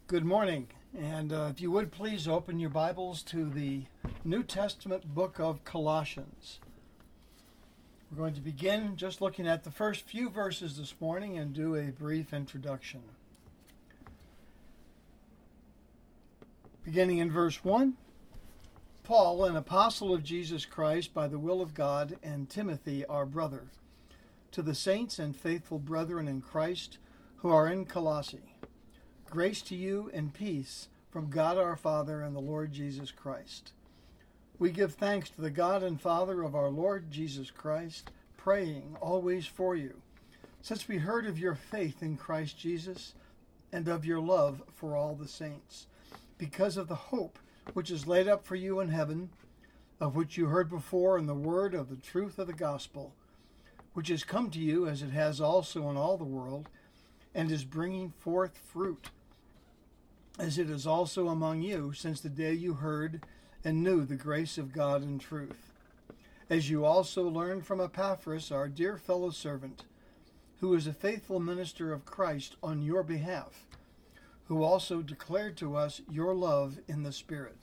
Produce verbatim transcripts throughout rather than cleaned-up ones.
Good morning, and uh, if you would please open your Bibles to the New Testament book of Colossians. We're going to begin just looking at the first few verses this morning and do a brief introduction. Beginning in verse one, Paul, an apostle of Jesus Christ by the will of God, and Timothy, our brother, to the saints and faithful brethren in Christ who are in Colossae. Grace to you and peace from God our Father and the Lord Jesus Christ. We give thanks to the God and Father of our Lord Jesus Christ, praying always for you, since we heard of your faith in Christ Jesus and of your love for all the saints, because of the hope which is laid up for you in heaven, of which you heard before in the word of the truth of the gospel, which has come to you as it has also in all the world, and is bringing forth fruit, as it is also among you since the day you heard and knew the grace of God in truth. As you also learned from Epaphras, our dear fellow servant, who is a faithful minister of Christ on your behalf, who also declared to us your love in the Spirit.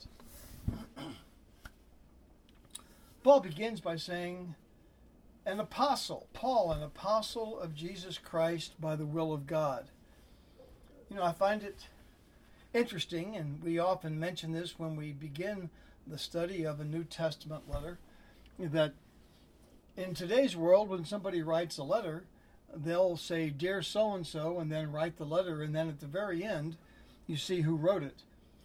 Paul begins by saying, an apostle, Paul, an apostle of Jesus Christ by the will of God. You know, I find it interesting, and we often mention this when we begin the study of a New Testament letter, that in today's world, when somebody writes a letter, they'll say, dear so-and-so, and then write the letter, and then at the very end, you see who wrote it.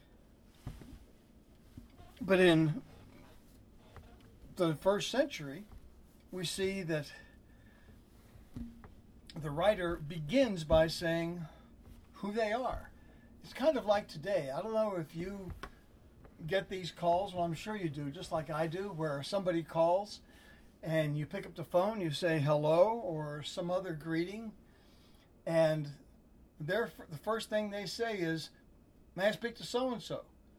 But in the first century, we see that the writer begins by saying who they are. It's kind of like today. I don't know if you get these calls. Well, I'm sure you do, just like I do, where somebody calls and you pick up the phone, you say hello or some other greeting, and their, the first thing they say is, may I speak to so-and-so?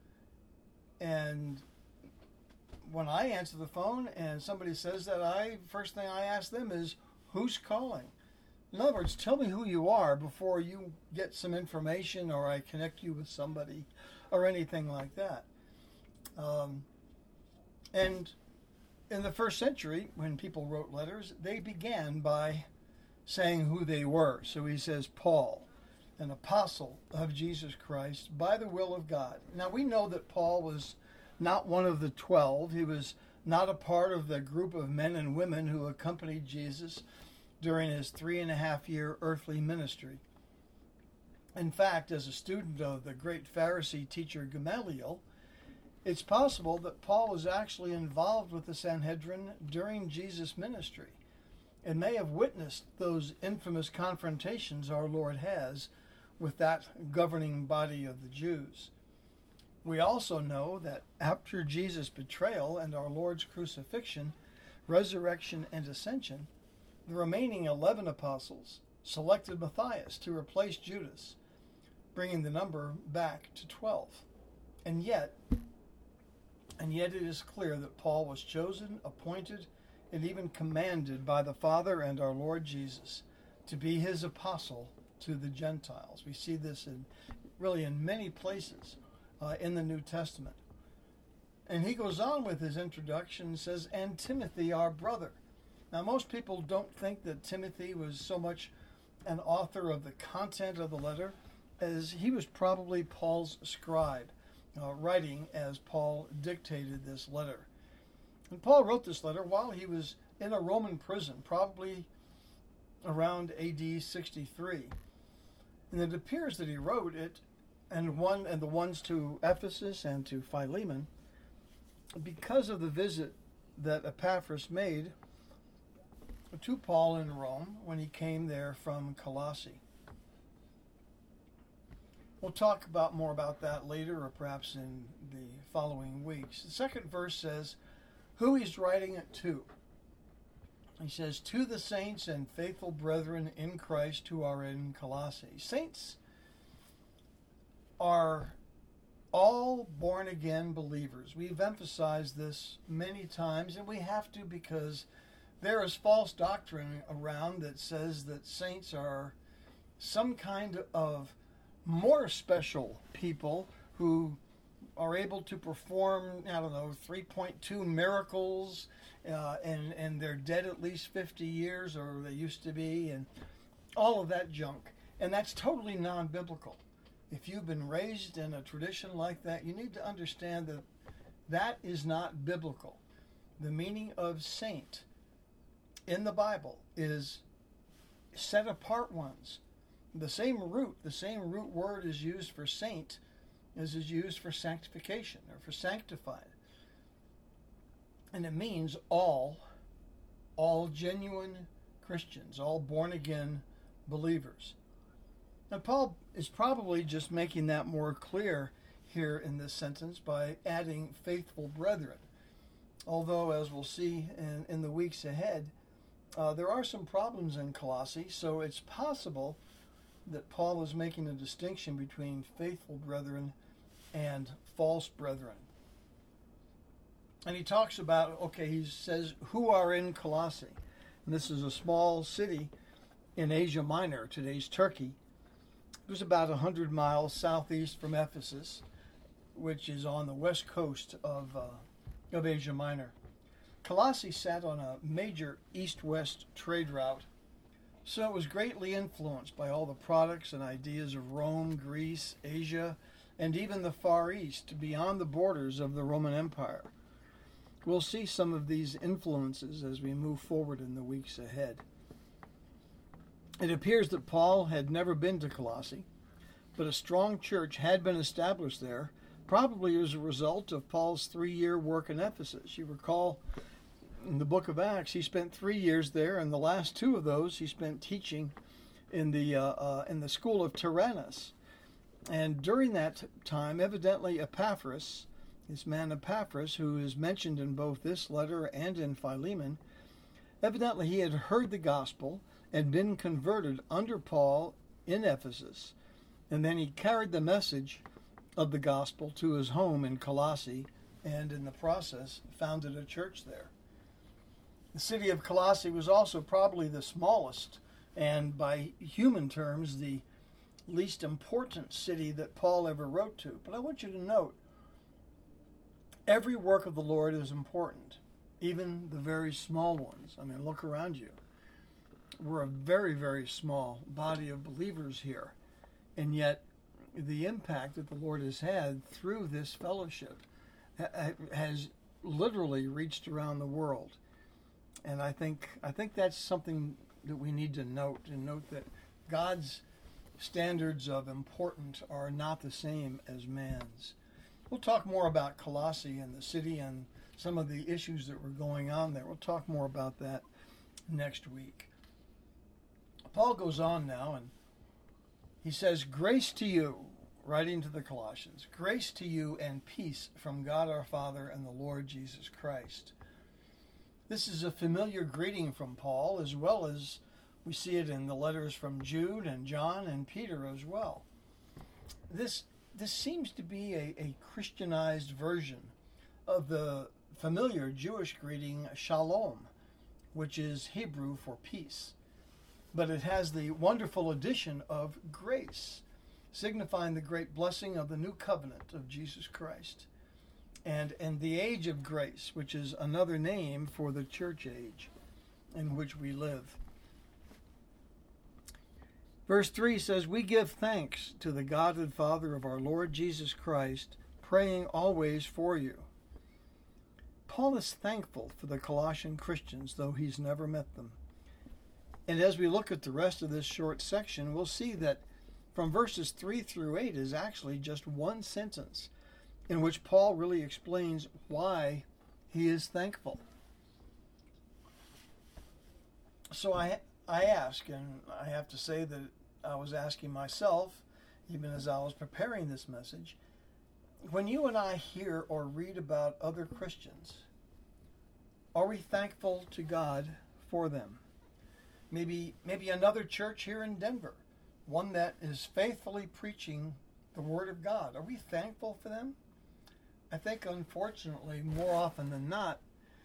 And when I answer the phone and somebody says that, I first thing I ask them is, who's calling? In other words, tell me who you are before you get some information or I connect you with somebody or anything like that. Um, and in the first century, when people wrote letters, they began by saying who they were. So he says, Paul, an apostle of Jesus Christ by the will of God. Now we know that Paul was not one of the twelve. He was not a part of the group of men and women who accompanied Jesus during his three and a half year earthly ministry. In fact, as a student of the great Pharisee teacher Gamaliel, it's possible that Paul was actually involved with the Sanhedrin during Jesus' ministry and may have witnessed those infamous confrontations our Lord has with that governing body of the Jews. We also know that after Jesus' betrayal and our Lord's crucifixion, resurrection, and ascension, the remaining eleven apostles selected Matthias to replace Judas, bringing the number back to twelve. And yet, and yet it is clear that Paul was chosen, appointed, and even commanded by the Father and our Lord Jesus to be his apostle to the Gentiles. We see this in really in many places uh, in the New Testament. And he goes on with his introduction and says, and Timothy, our brother. Now, most people don't think that Timothy was so much an author of the content of the letter as he was probably Paul's scribe, uh, writing as Paul dictated this letter. And Paul wrote this letter while he was in a Roman prison, probably around A D sixty-three. And it appears that he wrote it, and one and the ones to Ephesus and to Philemon, because of the visit that Epaphras made to Paul in Rome when he came there from Colossae. We'll talk about more about that later, or perhaps in the following weeks. The second verse says who he's writing it to. He says, to the saints and faithful brethren in Christ who are in Colossae. Saints are all born-again believers. We've emphasized this many times, and we have to, because there is false doctrine around that says that saints are some kind of more special people who are able to perform, I don't know, three point two miracles, uh, and, and they're dead at least fifty years, or they used to be, and all of that junk. And that's totally non-biblical. If you've been raised in a tradition like that, you need to understand that that is not biblical. The meaning of saint in the Bible is set apart ones. The same root, the same root word is used for saint as is used for sanctification or for sanctified. And it means all, all genuine Christians, all born-again believers. Now, Paul is probably just making that more clear here in this sentence by adding faithful brethren. Although, as we'll see in, in the weeks ahead, uh, there are some problems in Colossae, so it's possible that Paul is making a distinction between faithful brethren and false brethren. And he talks about, okay, he says, who are in Colossae? And this is a small city in Asia Minor, today's Turkey. It was about one hundred miles southeast from Ephesus, which is on the west coast of, uh, of Asia Minor. Colossae sat on a major east-west trade route, so it was greatly influenced by all the products and ideas of Rome, Greece, Asia, and even the Far East, beyond the borders of the Roman Empire. We'll see some of these influences as we move forward in the weeks ahead. It appears that Paul had never been to Colossae, but a strong church had been established there, probably as a result of Paul's three-year work in Ephesus. You recall in the book of Acts, he spent three years there, and the last two of those he spent teaching in the uh, uh, in the school of Tyrannus. And during that time, evidently Epaphras, this man Epaphras, who is mentioned in both this letter and in Philemon, evidently he had heard the gospel and been converted under Paul in Ephesus, and then he carried the message of the gospel to his home in Colossae, and in the process founded a church there. The city of Colossae was also probably the smallest, and by human terms, the least important city that Paul ever wrote to. But I want you to note, every work of the Lord is important, even the very small ones. I mean, look around you. We're a very, very small body of believers here, and yet the impact that the Lord has had through this fellowship ha- has literally reached around the world. And I think I think that's something that we need to note, and note that God's standards of important are not the same as man's. We'll talk more about Colossae and the city and some of the issues that were going on there. We'll talk more about that next week. Paul goes on now, and he says, grace to you, writing to the Colossians, grace to you and peace from God our Father and the Lord Jesus Christ. This is a familiar greeting from Paul, as well as we see it in the letters from Jude and John and Peter as well. This this seems to be a, a Christianized version of the familiar Jewish greeting shalom, which is Hebrew for peace. But it has the wonderful addition of grace, signifying the great blessing of the new covenant of Jesus Christ, and, and the age of grace, which is another name for the church age in which we live. Verse three says, we give thanks to the God and Father of our Lord Jesus Christ, praying always for you. Paul is thankful for the Colossian Christians, though he's never met them. And as we look at the rest of this short section, we'll see that from verses three through eight is actually just one sentence in which Paul really explains why he is thankful. So I I ask, and I have to say that I was asking myself, even as I was preparing this message, when you and I hear or read about other Christians, are we thankful to God for them? Maybe maybe another church here in Denver, one that is faithfully preaching the Word of God. Are we thankful for them? I think, unfortunately, more often than not,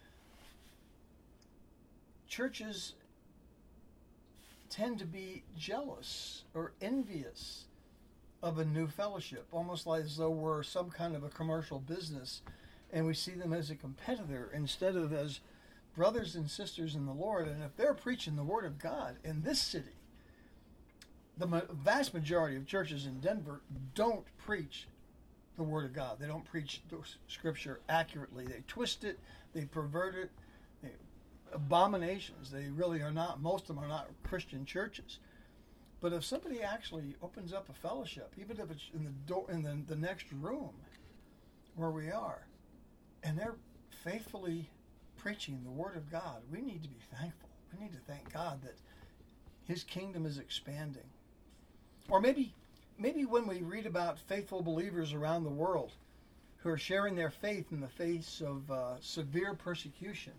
churches tend to be jealous or envious of a new fellowship, almost like as though we're some kind of a commercial business and we see them as a competitor instead of as brothers and sisters in the Lord. And if they're preaching the Word of God in this city, the ma- vast majority of churches in Denver don't preach the Word of God. They don't preach the Scripture accurately. They twist it, they pervert it, they, abominations. They really are not, most of them are not Christian churches. But if somebody actually opens up a fellowship, even if it's in the door in the, the next room where we are, and they're faithfully preaching the Word of God, we need to be thankful. We need to thank God that His kingdom is expanding. Or maybe, maybe when we read about faithful believers around the world who are sharing their faith in the face of uh, severe persecution.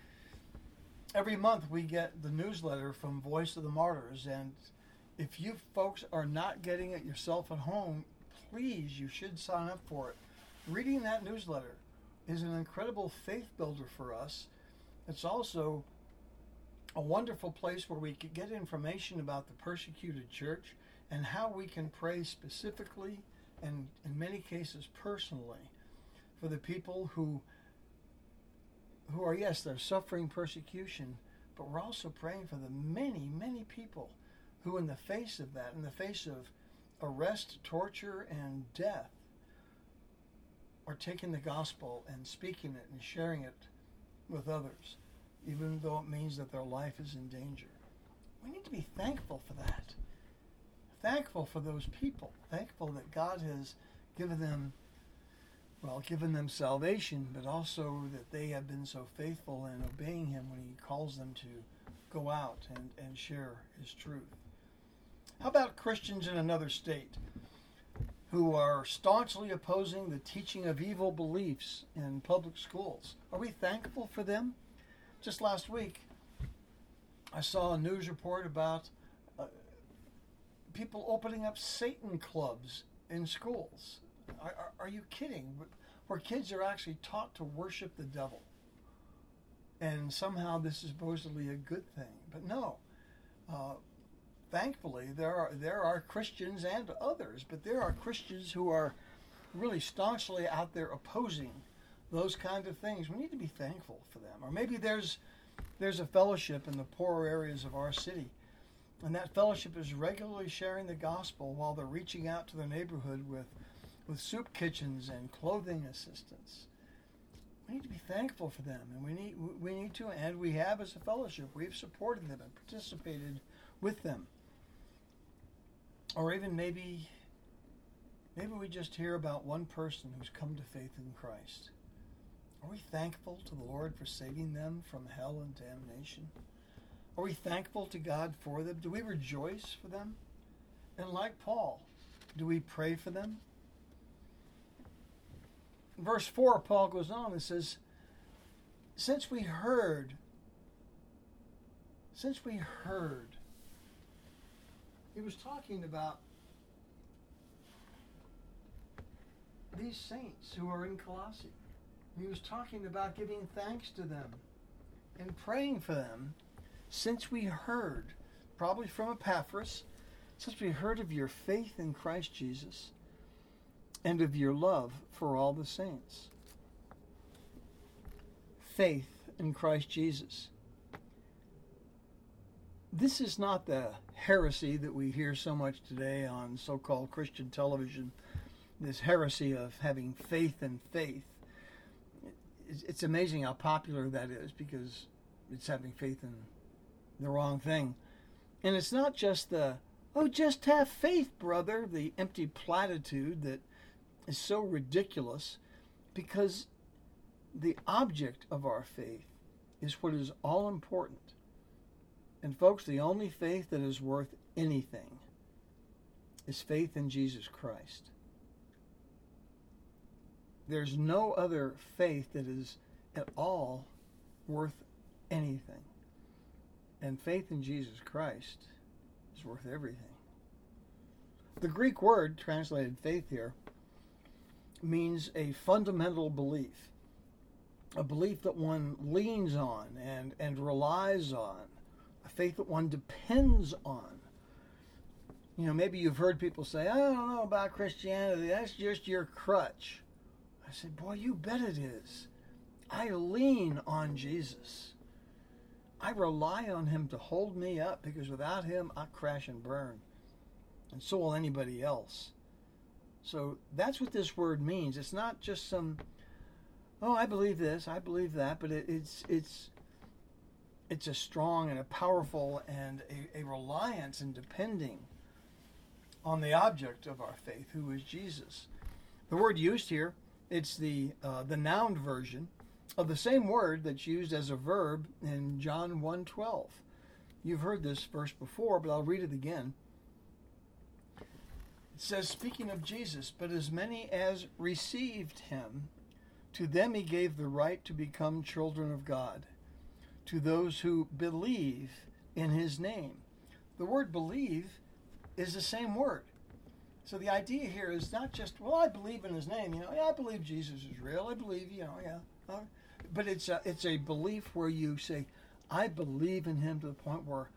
Every month we get the newsletter from Voice of the Martyrs, and if you folks are not getting it yourself at home, please, you should sign up for it. Reading that newsletter is an incredible faith builder for us. It's also a wonderful place where we can get information about the persecuted church and how we can pray specifically and in many cases personally for the people who who are, yes, they're suffering persecution, but we're also praying for the many, many people who in the face of that, in the face of arrest, torture, and death, are taking the gospel and speaking it and sharing it with others, even though it means that their life is in danger. We need to be thankful for that. Thankful for those people. Thankful that God has given them, well, given them salvation, but also that they have been so faithful in obeying Him when He calls them to go out and, and share His truth. How about Christians in another state who are staunchly opposing the teaching of evil beliefs in public schools? Are we thankful for them? Just last week, I saw a news report about uh, people opening up Satan clubs in schools. Are, are, are you kidding? Where kids are actually taught to worship the devil. And somehow this is supposedly a good thing. But no. Uh, thankfully, there are there are Christians and others, but there are Christians who are really staunchly out there opposing those kind of things. We need to be thankful for them. Or maybe there's there's a fellowship in the poorer areas of our city, and that fellowship is regularly sharing the gospel while they're reaching out to their neighborhood with with soup kitchens and clothing assistance. We need to be thankful for them, and we need we need to, and we have as a fellowship. We've supported them and participated with them. Or even maybe maybe we just hear about one person who's come to faith in Christ. Are we thankful to the Lord for saving them from hell and damnation? Are we thankful to God for them? Do we rejoice for them? And like Paul, do we pray for them? Verse four, Paul goes on and says, since we heard, since we heard, he was talking about these saints who are in Colossae. He was talking about giving thanks to them and praying for them since we heard, probably from Epaphras, since we heard of your faith in Christ Jesus and of your love for all the saints. Faith in Christ Jesus. This is not the heresy that we hear so much today on so-called Christian television, this heresy of having faith in faith. It's amazing how popular that is because it's having faith in the wrong thing. And it's not just the, oh, just have faith, brother, the empty platitude that is so ridiculous, because the object of our faith is what is all important. And folks, the only faith that is worth anything is faith in Jesus Christ. There's no other faith that is at all worth anything. And faith in Jesus Christ is worth everything. The Greek word translated faith here means a fundamental belief, a belief that one leans on and, and relies on, a faith that one depends on. You know, maybe you've heard people say, I don't know about Christianity. That's just your crutch. I said, boy, you bet it is. I lean on Jesus. I rely on him to hold me up, because without him, I crash and burn. And so will anybody else. So that's what this word means. It's not just some, oh, I believe this, I believe that, but it, it's it's it's a strong and a powerful and a, a reliance and depending on the object of our faith, who is Jesus. The word used here, it's the uh, the noun version of the same word that's used as a verb in John one twelve. You've heard this verse before, but I'll read it again. It says, speaking of Jesus, but as many as received him, to them he gave the right to become children of God, to those who believe in his name. The word believe is the same word. So the idea here is not just, well, I believe in his name. You know, yeah, I believe Jesus is real. I believe, you know, yeah. Uh, but it's a, it's a belief where you say, I believe in him to the point where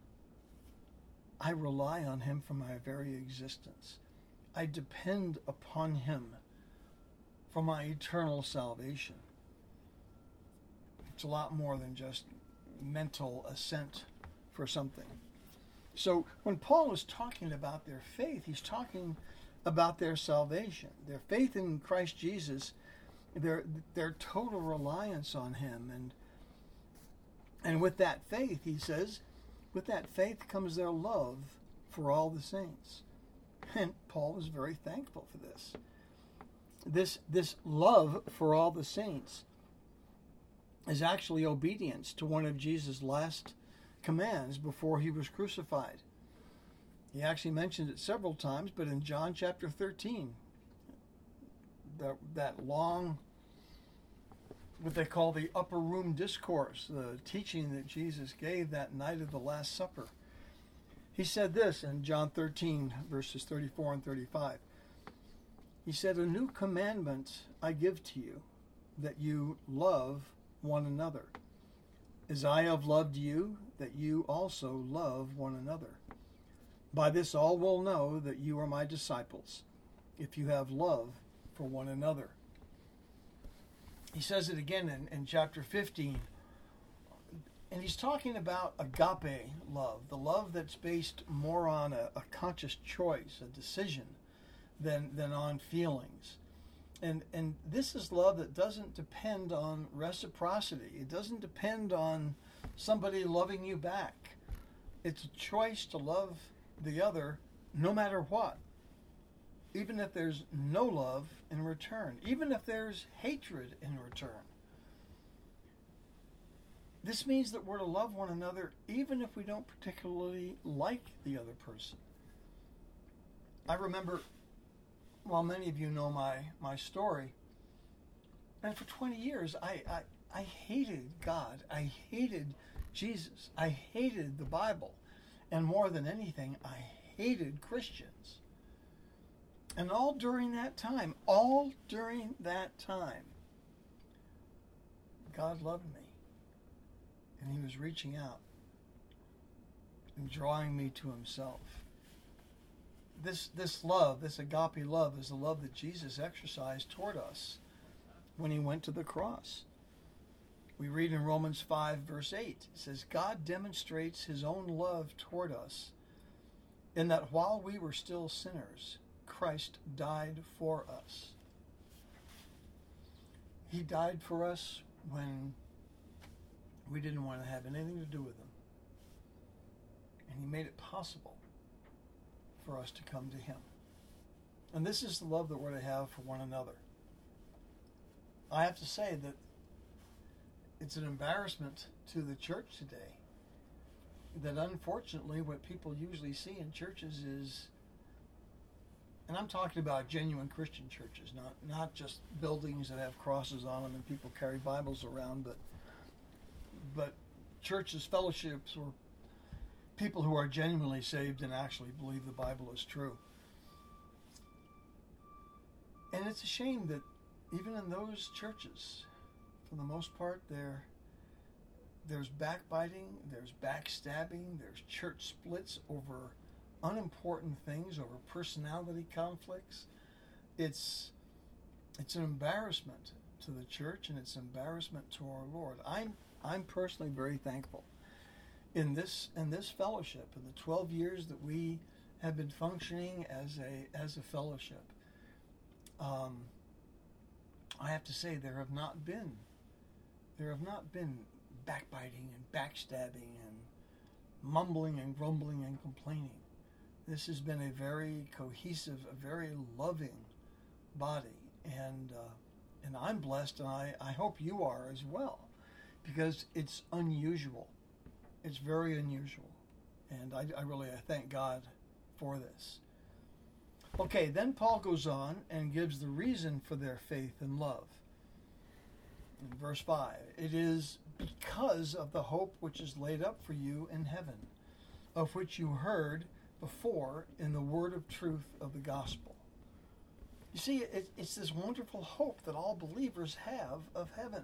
I rely on him for my very existence. I depend upon him for my eternal salvation. It's a lot more than just mental assent for something. So when Paul is talking about their faith, he's talking about their salvation, their faith in Christ Jesus, their their total reliance on him. And and with that faith, he says, with that faith comes their love for all the saints. And Paul was very thankful for this. This this love for all the saints is actually obedience to one of Jesus' last commands before he was crucified. He actually mentioned it several times, but in John chapter thirteen, that, that long, what they call the upper room discourse, the teaching that Jesus gave that night of the Last Supper, he said this in John thirteen, verses thirty-four and thirty-five. He said, a new commandment I give to you, that you love one another. As I have loved you, that you also love one another. By this all will know that you are my disciples, if you have love for one another. He says it again in, in chapter fifteen. And he's talking about agape love, the love that's based more on a, a conscious choice, a decision, than than on feelings. And and this is love that doesn't depend on reciprocity. It doesn't depend on somebody loving you back. It's a choice to love the other no matter what. Even if there's no love in return. Even if there's hatred in return. This means that we're to love one another even if we don't particularly like the other person. I remember, well, many of you know my, my story, and for twenty years I, I, I hated God. I hated Jesus. I hated the Bible. And more than anything, I hated Christians. And all during that time, all during that time, God loved me. And he was reaching out and drawing me to himself. This this love, this agape love, is the love that Jesus exercised toward us when he went to the cross. We read in Romans five, verse eight, it says, God demonstrates his own love toward us in that while we were still sinners, Christ died for us. He died for us when we didn't want to have anything to do with him. And he made it possible for us to come to him. And this is the love that we're to have for one another. I have to say that it's an embarrassment to the church today that unfortunately what people usually see in churches is, and I'm talking about genuine Christian churches, not, not just buildings that have crosses on them and people carry Bibles around, but but churches, fellowships, or people who are genuinely saved and actually believe the Bible is true. And it's a shame that even in those churches, for the most part, there there's backbiting, there's backstabbing, there's church splits over unimportant things, over personality conflicts. It's it's an embarrassment to the church, and it's an embarrassment to our Lord. I'm I'm personally very thankful in this in this fellowship, in the twelve years that we have been functioning as a as a fellowship. Um, I have to say there have not been there have not been backbiting and backstabbing and mumbling and grumbling and complaining. This has been a very cohesive, a very loving body, and uh, and I'm blessed, and I, I hope you are as well, because it's unusual. It's very unusual, and I, I really I thank God for this. Okay, then Paul goes on and gives the reason for their faith and love. In verse five, it is because of the hope which is laid up for you in heaven, of which you heard before in the word of truth of the gospel. You see, it, it's this wonderful hope that all believers have of heaven.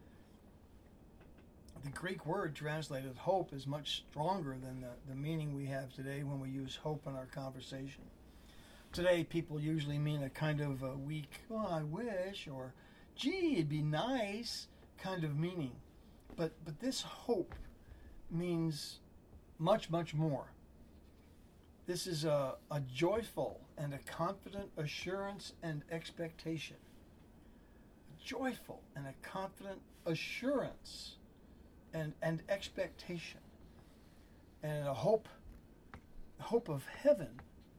The Greek word translated hope is much stronger than the, the meaning we have today when we use hope in our conversation. Today, people usually mean a kind of a weak, oh, I wish, or gee, it'd be nice kind of meaning. But, but this hope means much, much more. This is a, a joyful and a confident assurance and expectation. A joyful and a confident assurance and, and expectation. And a hope, hope of heaven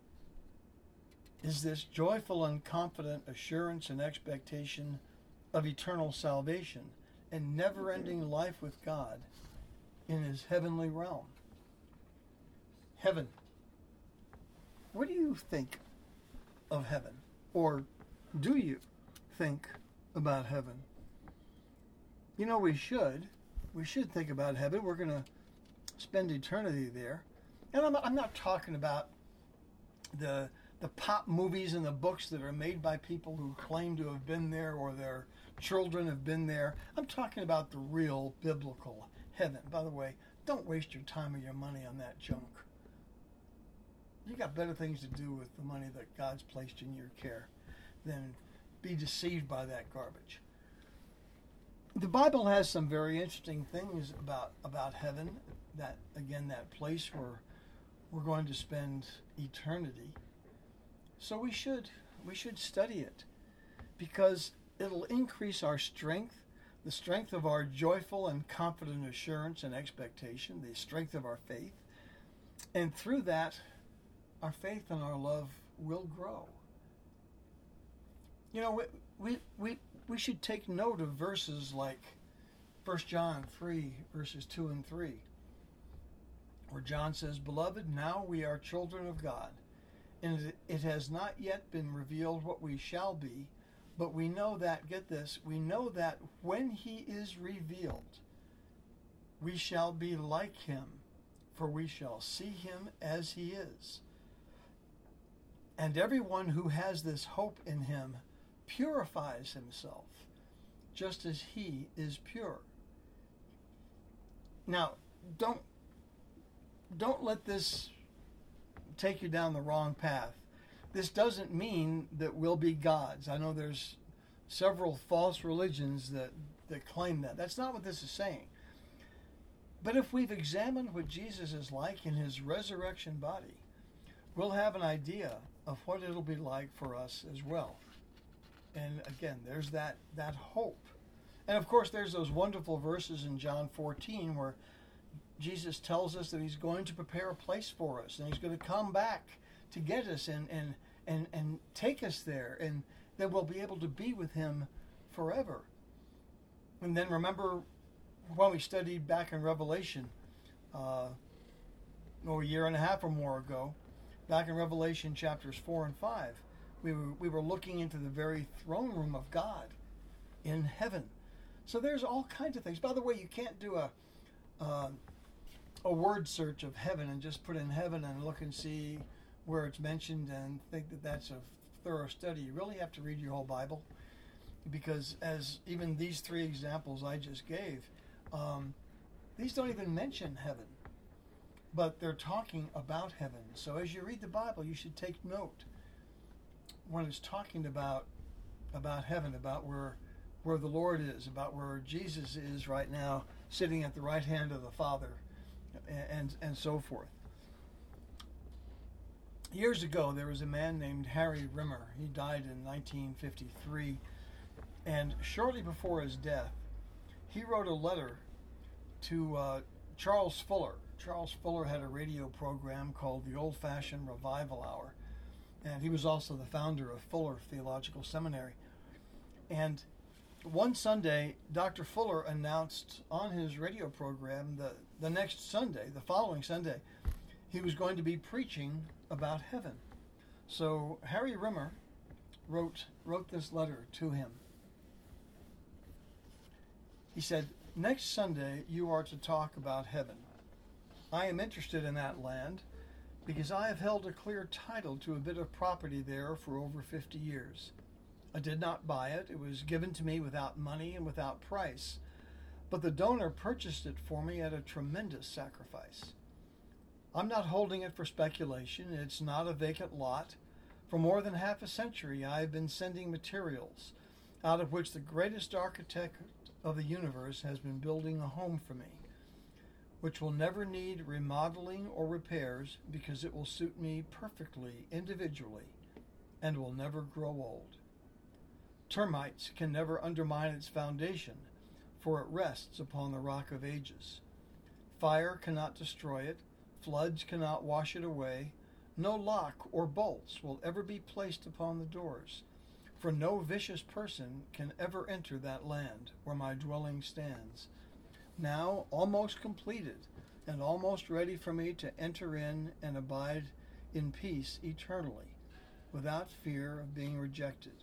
is this joyful and confident assurance and expectation of eternal salvation and never-ending life with God in his heavenly realm. Heaven. What do you think of heaven? Or do you think about heaven? You know, we should. We should think about heaven. We're going to spend eternity there. And I'm, I'm not talking about the the pop movies and the books that are made by people who claim to have been there or their children have been there. I'm talking about the real biblical heaven. By the way, don't waste your time or your money on that junk. You got better things to do with the money that God's placed in your care than be deceived by that garbage. The Bible has some very interesting things about, about heaven, that, again, that place where we're going to spend eternity. So we should we should study it, because it'll increase our strength, the strength of our joyful and confident assurance and expectation, the strength of our faith, and through that, our faith and our love will grow. You know, we we we, we should take note of verses like First John three, verses two and three, where John says, "Beloved, now we are children of God, and it has not yet been revealed what we shall be, but we know that," get this, "we know that when he is revealed, we shall be like him, for we shall see him as he is. And everyone who has this hope in him purifies himself, just as he is pure." Now, don't don't let this take you down the wrong path. This doesn't mean that we'll be gods. I know there's several false religions that, that claim that. That's not what this is saying. But if we've examined what Jesus is like in his resurrection body, we'll have an idea of what it'll be like for us as well. And again, there's that, that hope. And of course, there's those wonderful verses in John fourteen where Jesus tells us that he's going to prepare a place for us, and he's going to come back to get us and, and, and, and take us there, and then we'll be able to be with him forever. And then remember when we studied back in Revelation, uh, oh, a year and a half or more ago, back in Revelation chapters four and five, we were, we were looking into the very throne room of God in heaven. So there's all kinds of things. By the way, you can't do a uh, a word search of heaven and just put in heaven and look and see where it's mentioned and think that that's a thorough study. You really have to read your whole Bible, because as even these three examples I just gave, um, these don't even mention heaven. but they're talking about heaven. So as you read the Bible, you should take note when it's talking about about heaven, about where where the Lord is, about where Jesus is right now, sitting at the right hand of the Father, and and, and so forth. Years ago, there was a man named Harry Rimmer. He died in nineteen fifty-three, and shortly before his death, he wrote a letter to uh, Charles Fuller. Charles Fuller had a radio program called the Old Fashioned Revival Hour, and he was also the founder of Fuller Theological Seminary. And one Sunday, Doctor Fuller announced on his radio program that the next Sunday, the following Sunday, he was going to be preaching about heaven. So Harry Rimmer wrote wrote this letter to him. He said, "Next Sunday you are to talk about heaven. I am interested in that land because I have held a clear title to a bit of property there for over fifty years. I did not buy it. It was given to me without money and without price. But the donor purchased it for me at a tremendous sacrifice. I'm not holding it for speculation. It's not a vacant lot. For more than half a century, I have been sending materials out of which the greatest architect of the universe has been building a home for me, which will never need remodeling or repairs because it will suit me perfectly individually and will never grow old. Termites can never undermine its foundation, for it rests upon the rock of ages. Fire cannot destroy it. Floods cannot wash it away. No lock or bolts will ever be placed upon the doors, for no vicious person can ever enter that land where my dwelling stands, now almost completed and almost ready for me to enter in and abide in peace eternally, without fear of being rejected.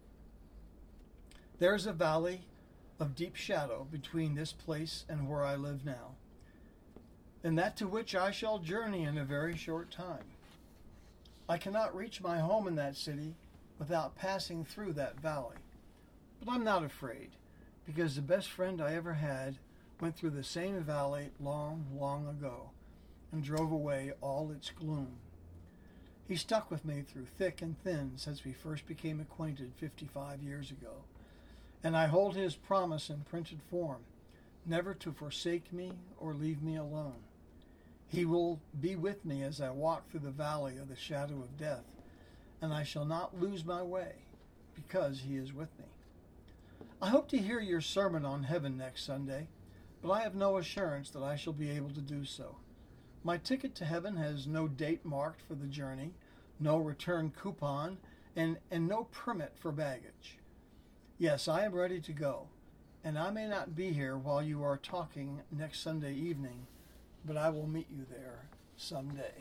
There is a valley of deep shadow between this place and where I live now, and that to which I shall journey in a very short time. I cannot reach my home in that city without passing through that valley. But I'm not afraid, because the best friend I ever had went through the same valley long, long ago and drove away all its gloom. He stuck with me through thick and thin since we first became acquainted fifty-five years ago, and I hold his promise in printed form, never to forsake me or leave me alone. He will be with me as I walk through the valley of the shadow of death, and I shall not lose my way, because he is with me. I hope to hear your sermon on heaven next Sunday, but I have no assurance that I shall be able to do so. My ticket to heaven has no date marked for the journey, no return coupon, and, and no permit for baggage. Yes, I am ready to go, and I may not be here while you are talking next Sunday evening, but I will meet you there someday."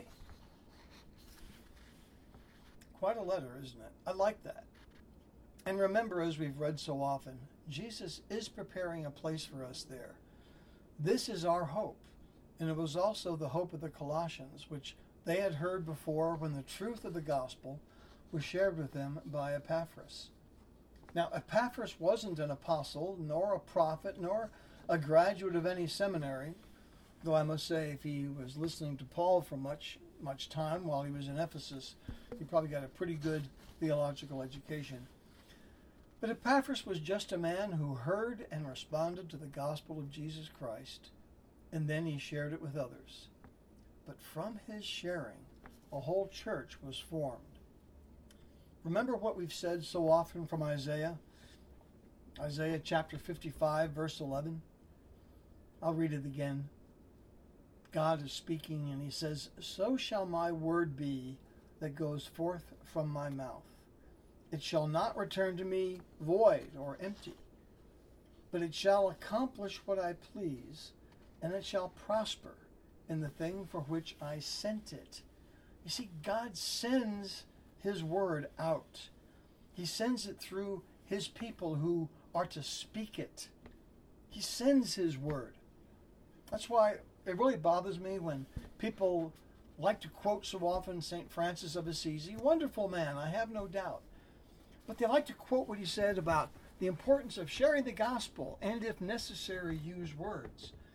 Quite a letter, isn't it? I like that. And remember, as we've read so often, Jesus is preparing a place for us there. This is our hope, and it was also the hope of the Colossians, which they had heard before when the truth of the gospel was shared with them by Epaphras. Now, Epaphras wasn't an apostle, nor a prophet, nor a graduate of any seminary, though I must say if he was listening to Paul for much, much time while he was in Ephesus, he probably got a pretty good theological education. But Epaphras was just a man who heard and responded to the gospel of Jesus Christ, and then he shared it with others. But from his sharing, a whole church was formed. Remember what we've said so often from Isaiah? Isaiah chapter fifty-five, verse eleven. I'll read it again. God is speaking, and he says, "So shall my word be that goes forth from my mouth. It shall not return to me void or empty, but it shall accomplish what I please, and it shall prosper in the thing for which I sent it." You see, God sends his word out. He sends it through his people who are to speak it. He sends his word. That's why it really bothers me when people like to quote so often Saint Francis of Assisi. Wonderful man, I have no doubt. But they like to quote what he said about the importance of sharing the gospel and, if necessary, use words.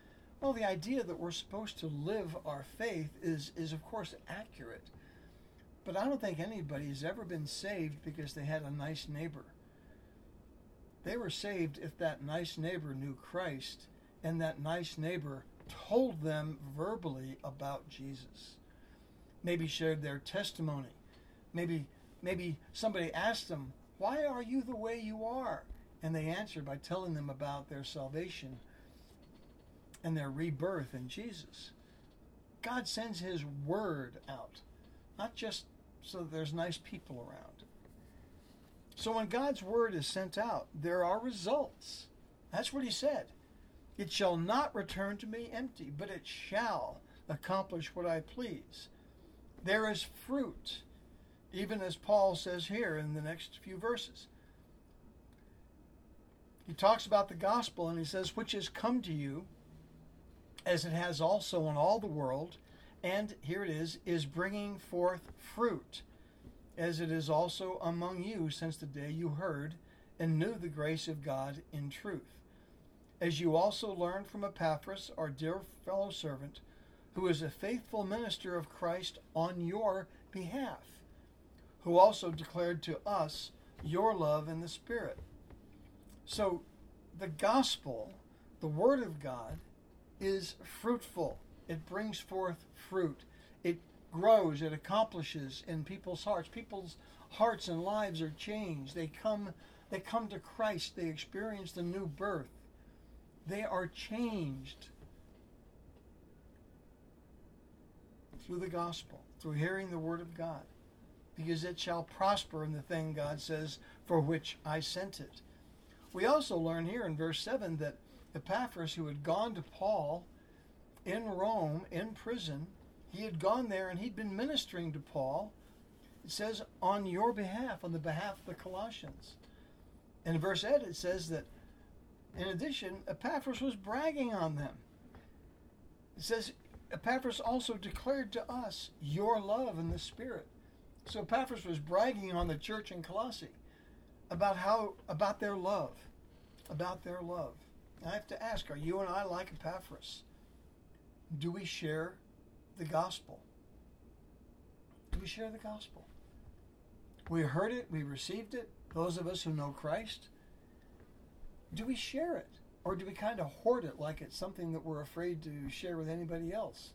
Well, the idea that we're supposed to live our faith is, is of course, accurate. But I don't think anybody has ever been saved because they had a nice neighbor. They were saved if that nice neighbor knew Christ and that nice neighbor told them verbally about Jesus. Maybe shared their testimony. Maybe, maybe somebody asked them, "Why are you the way you are?" And they answered by telling them about their salvation and their rebirth in Jesus. God sends His word out, not just so that there's nice people around. So when God's word is sent out, there are results. That's what He said. It shall not return to me empty, but it shall accomplish what I please. There is fruit, even as Paul says here in the next few verses. He talks about the gospel and he says, which has come to you, as it has also in all the world, and here it is, is bringing forth fruit, as it is also among you since the day you heard and knew the grace of God in truth. As you also learned from Epaphras, our dear fellow servant, who is a faithful minister of Christ on your behalf, who also declared to us your love in the Spirit. So the gospel, the word of God, is fruitful. It brings forth fruit. It grows. It accomplishes in people's hearts. People's hearts and lives are changed. They come, they come to Christ. They experience the new birth. They are changed through the gospel, through hearing the word of God, because it shall prosper in the thing, God says, for which I sent it. We also learn here in verse seven that Epaphras, who had gone to Paul in Rome, in prison, he had gone there and he'd been ministering to Paul, it says, on your behalf, on the behalf of the Colossians. And in verse eight it says that, in addition, Epaphras was bragging on them. It says, Epaphras also declared to us your love in the Spirit. So Epaphras was bragging on the church in Colossae about how, about their love, about their love. And I have to ask, are you and I like Epaphras? Do we share the gospel? Do we share the gospel? We heard it, we received it, those of us who know Christ. Do we share it? Or do we kind of hoard it like it's something that we're afraid to share with anybody else?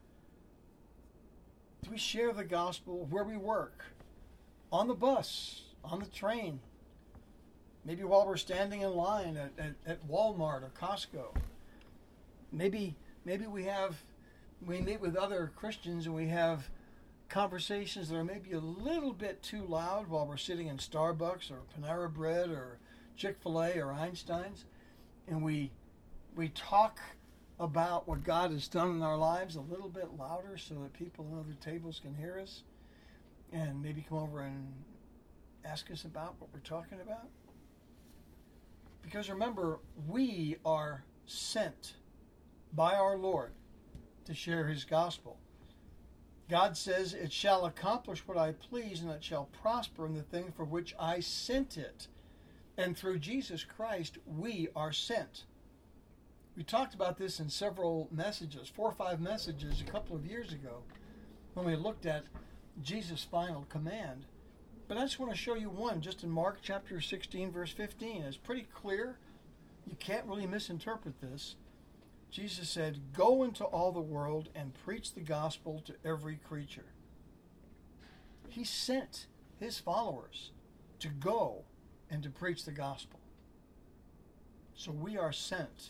Do we share the gospel where we work? On the bus, on the train, maybe while we're standing in line at, at, at Walmart or Costco. Maybe maybe we have we meet with other Christians and we have conversations that are maybe a little bit too loud while we're sitting in Starbucks or Panera Bread or Chick-fil-A or Einstein's, and we we talk about what God has done in our lives a little bit louder so that people at other tables can hear us and maybe come over and ask us about what we're talking about. Because remember, we are sent by our Lord to share His gospel. God says, it shall accomplish what I please, and it shall prosper in the thing for which I sent it. And through Jesus Christ, we are sent. We talked about this in several messages, four or five messages a couple of years ago, when we looked at Jesus' final command. But I just want to show you one, just in Mark chapter sixteen, verse fifteen. It's pretty clear. You can't really misinterpret this. Jesus said, go into all the world and preach the gospel to every creature. He sent His followers to go and to preach the gospel. So we are sent.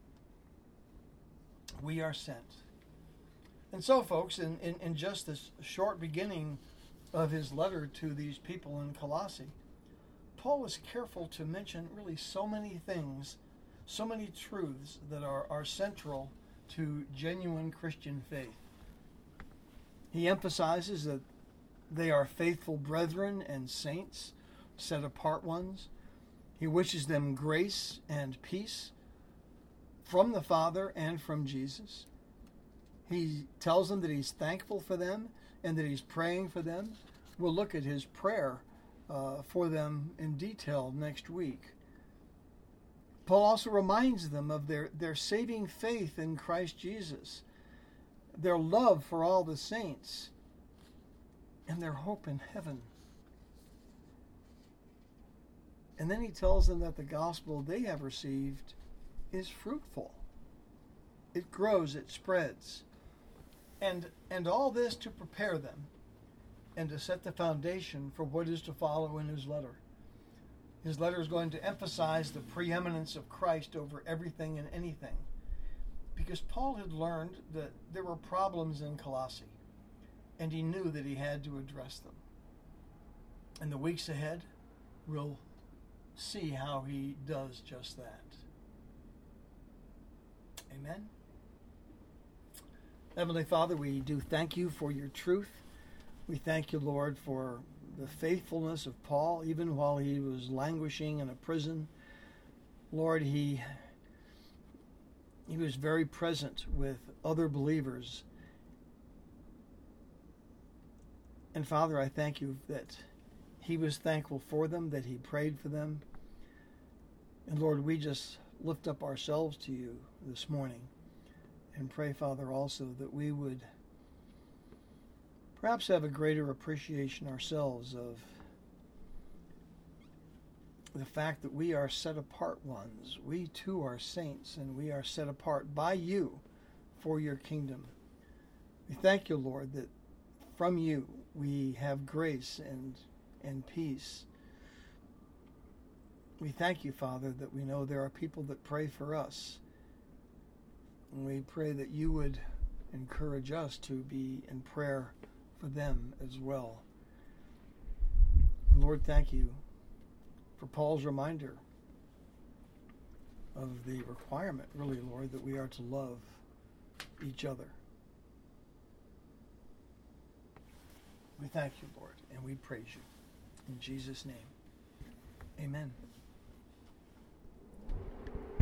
We are sent. And so, folks, in, in, in just this short beginning of his letter to these people in Colossae, Paul was careful to mention really so many things, so many truths that are, are central to genuine Christian faith. He emphasizes that they are faithful brethren and saints, set apart ones. He wishes them grace and peace from the Father and from Jesus. He tells them that he's thankful for them and that he's praying for them. We'll look at his prayer uh, for them in detail next week. Paul also reminds them of their, their saving faith in Christ Jesus, their love for all the saints, and their hope in heaven. And then he tells them that the gospel they have received is fruitful. It grows, it spreads. And, and all this to prepare them and to set the foundation for what is to follow in his letter. His letter is going to emphasize the preeminence of Christ over everything and anything, because Paul had learned that there were problems in Colossae, and he knew that he had to address them. In the weeks ahead, we'll see how he does just that. Amen. Heavenly Father, we do thank you for your truth. We thank you, Lord, for the faithfulness of Paul, even while he was languishing in a prison. Lord, he, he was very present with other believers. And Father, I thank you that he was thankful for them, that he prayed for them. And Lord, we just lift up ourselves to you this morning and pray, Father, also that we would perhaps have a greater appreciation ourselves of the fact that we are set apart ones. We too are saints, and we are set apart by you for your kingdom. We thank you, Lord, that from you we have grace and, and peace. We thank you, Father, that we know there are people that pray for us. And we pray that you would encourage us to be in prayer for them as well. Lord, thank you for Paul's reminder of the requirement, really, Lord, that we are to love each other. We thank you, Lord, and we praise you. In Jesus' name, amen.